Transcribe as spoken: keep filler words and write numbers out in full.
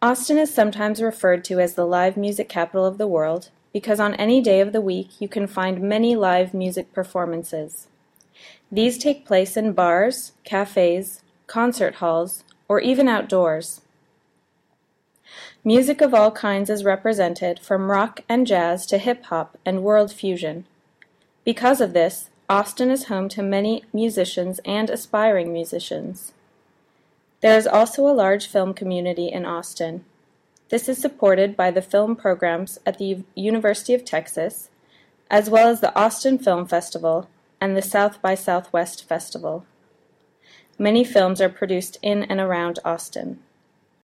Austin is sometimes referred to as the live music capital of the world because on any day of the week you can find many live music performances. These take place in bars, cafes, concert halls, or even outdoors. Music of all kinds is represented, from rock and jazz to hip-hop and world fusion. Because of this, Austin is home to many musicians and aspiring musicians. There is also a large film community in Austin. This is supported by the film programs at the University of Texas, as well as the Austin Film Festival and the South by Southwest Festival. Many films are produced in and around Austin.